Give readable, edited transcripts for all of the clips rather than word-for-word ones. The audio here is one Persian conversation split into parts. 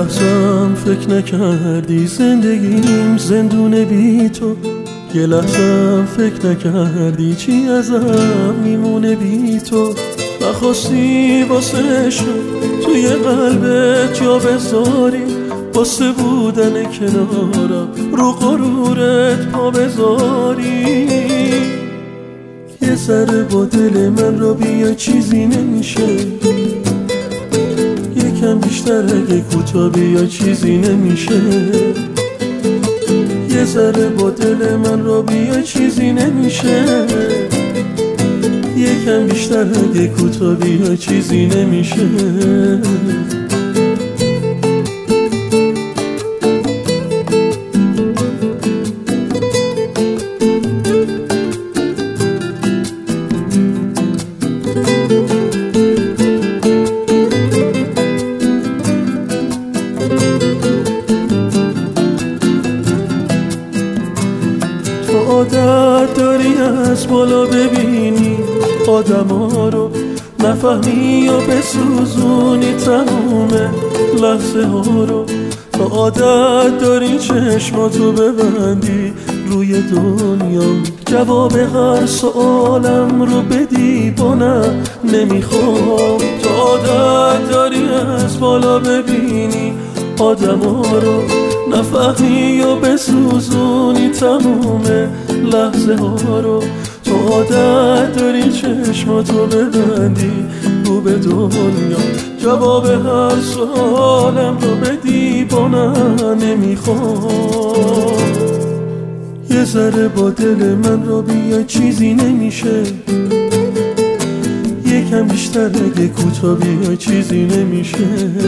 لحظه‌ام فکر نکردی زندگیم زندونه بی تو. یه لحظه‌ام فکر نکردی چی ازم میمونه بی تو. نخواستی واسه عشق توی قلبت جا بذاری، واسه بودن کنارم رو غرورت پا بذاری. یه ذره با دل من را بیا چیزی نمیشه، یکم بیشتر اگه کوتاه بیا چیزی نمیشه. یه ذره با دل من را بیا چیزی نمیشه، یکم بیشتر اگه کوتاه بیا چیزی نمیشه. عادت داری از بالا ببینی آدم ها رو، نفهمی یا بسوزونی تموم لحظه ها رو. تو عادت داری چشماتو ببندی روی دنیا، جواب هر سوالم رو بدی با نه نمیخوام. تو عادت داری از بالا ببینی آدم ها رو، نفهمی یا بسوزونی تموم لحظه ها رو. تو عادت داری چشماتو ببندی رو به دنیا، جواب هر سوالم رو بدی با نه نمیخوام. یه ذره با دل من رو بیا چیزی نمیشه، یکم بیشتر اگه کوتاه بیا چیزی نمیشه.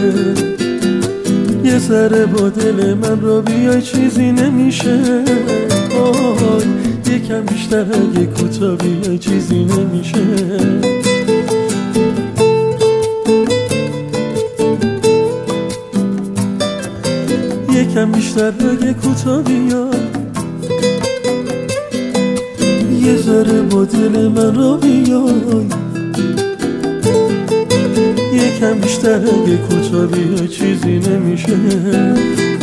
یه ذره با دل من رو بیا چیزی نمیشه، یکم بیشتر اگه کوتاه بیا چیزی نمیشه. یکم بیشتر اگه کوتاه بیا، یه ذره با دل من رو بیای، یکم بیشتر اگه کوتاه بیا چیزی نمیشه.